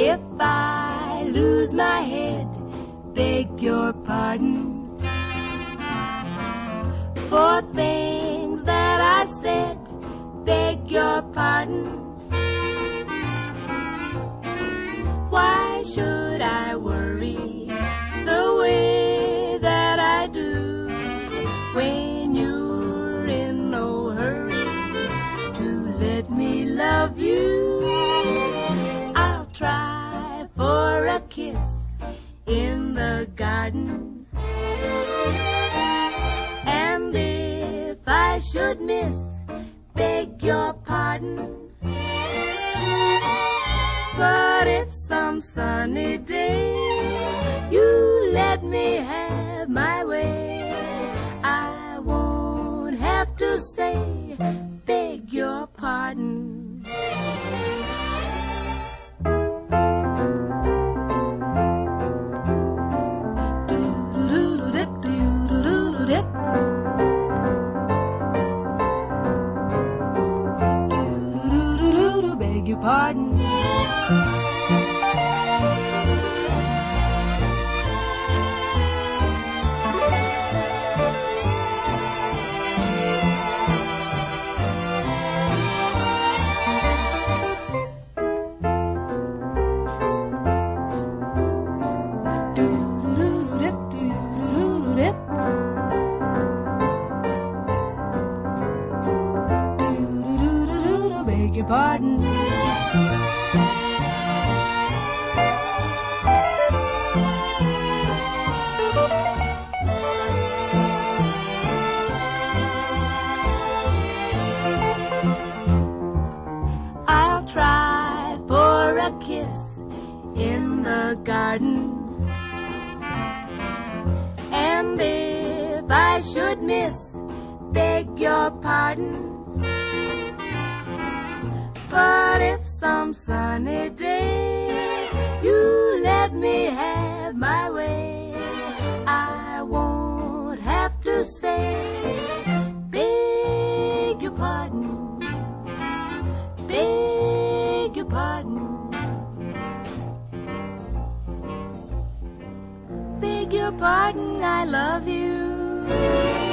if I lose my head, beg your pardon for things that I've said, beg your pardon. Why should I worry the way that I do when you're in no hurry to let me love you? I'll try for a kiss in the garden, and if I should miss, beg your pardon. But if some sunny day you let me have my way, I won't have to say, beg your pardon. Beg your pardon. Beg your pardon. I'll try for a kiss in the garden, and if I should miss, beg your pardon. But if some sunny day you let me have my way, I won't have to say, beg your pardon, beg your pardon, beg your pardon, I love you.